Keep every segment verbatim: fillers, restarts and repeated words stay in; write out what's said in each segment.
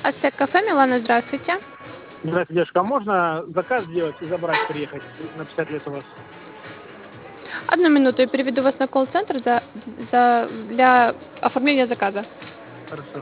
Ацтек кафе, Милана, здравствуйте. Здравствуйте, девушка. А можно заказ сделать и забрать, приехать на пятьдесят лет у вас? Одну минуту, я переведу вас на колл-центр за, за, для оформления заказа. Хорошо.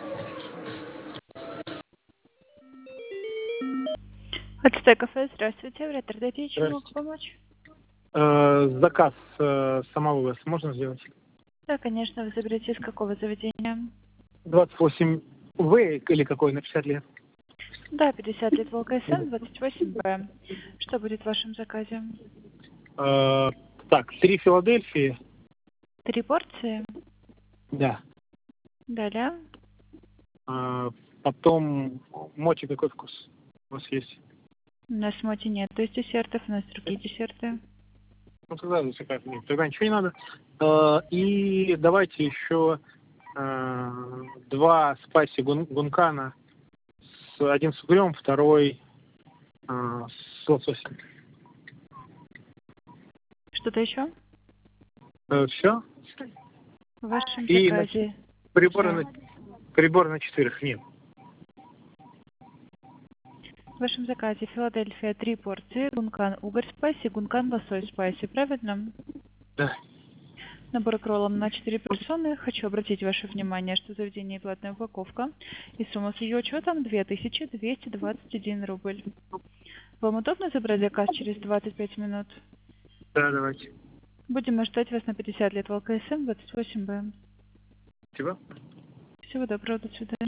Ацтек кафе, здравствуйте. Вряд ли чем могу Здравствуйте. помочь? Э, заказ э, самовывоз можно сделать? Да, конечно, вы заберете из какого заведения? двадцать восемь В или какой на пятьдесят лет? Да, пятьдесят лет Волк СМ, двадцать восемь Б. Что будет в вашем заказе? Э, так, три Филадельфии. Три порции? Да. Далее. Э, потом моти какой вкус у вас есть? У нас моти нет, то есть десертов, у нас другие десерты. Ну тогда заказ нет. Тогда ничего не надо. Э, и давайте еще э, два спайси гун- гункана. С, один с угрем, второй э, с лососем. Что-то еще? Э, все? В вашем И заказе. приборы Да. на, приборы на четверых нет. В вашем заказе Филадельфия три порции, гункан угорь спайси, гункан лосось спайси, правильно? Да. Набор к роллам на четыре персоны. Хочу обратить ваше внимание, что заведение платная упаковка. И сумма с ее учетом две тысячи двести двадцать один рубль. Вам удобно забрать заказ через двадцать пять минут? Да, давайте. Будем ждать вас на пятьдесят лет Волк СМ, двадцать восемь Б. Спасибо. Всего доброго, до свидания.